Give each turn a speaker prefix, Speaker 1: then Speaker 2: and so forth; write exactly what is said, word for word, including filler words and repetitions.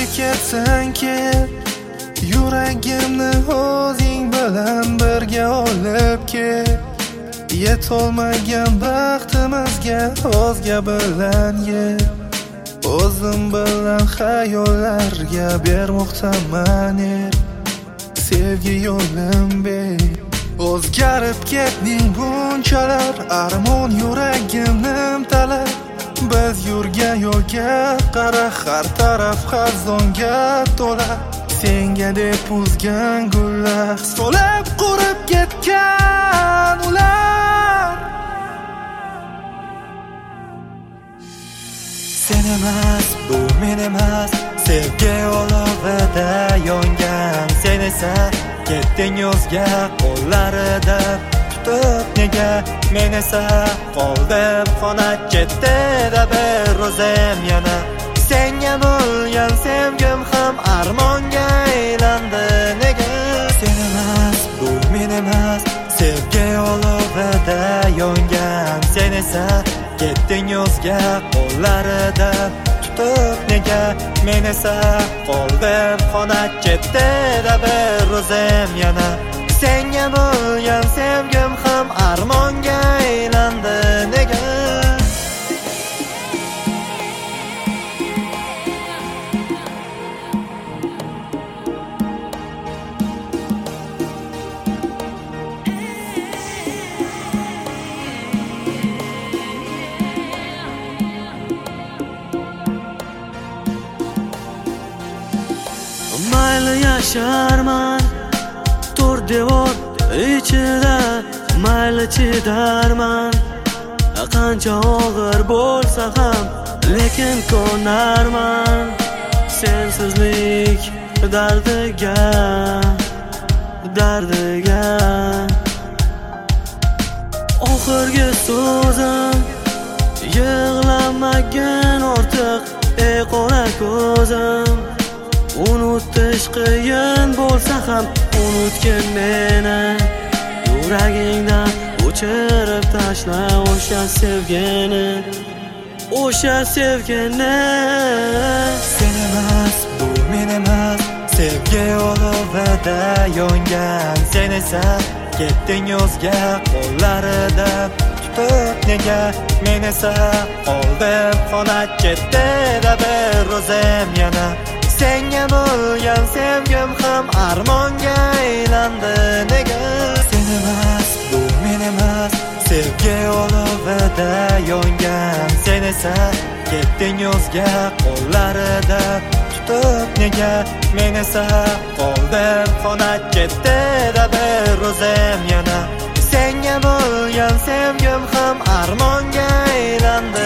Speaker 1: nega ketsang ket, yuragimni o'zing bilan birga olib ket. Yetolmagan baxtimizga o'zga bilan yet. O'zim bilan xayollarga bermoqdaman er. Sevgi yo'lim ber. O'zgarib ketding bunchalar, armon yuragimni imtalar. Biz yurgan yo'lga qara, har taraf xazonga to'la. Senga deb uzgan gullar, so'lib qurib ketgan ular. Sen emas, bu men emas, sevgi olovida yongan. Sen esa ketding o'zga qo'llarida tutib nega. Men esa qoldim xona chetida bir o'zim yana. Senga bo'lgan sevgim ham armonga aylandi nega. Sen emas, bu men emas, sevgi olovida yongan. Sen esa ketding o'zga qo'llarida tutib nega. Men esa qoldim xona chetida bir o'zim yana. Senga bo'lgan sevgim ham armonga aylandi nega.
Speaker 2: Mayli yasharman to'r devor ichida, mayli chidarman qancha og'ir bo'lsa ham, lekin ko'narman sensizlik dardiga, dardiga. Oxirgi so'zim yig'lamagin ortiq, ey qora ko'zim. Unutish qiyin bo'lsa ham unutgin meni. Yuragingdan o'chirib tashla o'sha sevgini, o'sha sevgini.
Speaker 1: Sen emas, bu men emas, sevgi olovida yongan. Sen esa ketding o'zga qo'llarida tutib nega. Men esa qoldim xona chetida bir o'zim yana. Senga bo'lgan sevgim ham armonga aylandi nega. Sen emas, bu men emas, sevgi olovida yongan. Sen esa ketding o'zga qo'llarida tutib nega. Men esa qoldim xona chetida bir o'zim yana. Senga bo'lgan sevgim ham armonga aylandi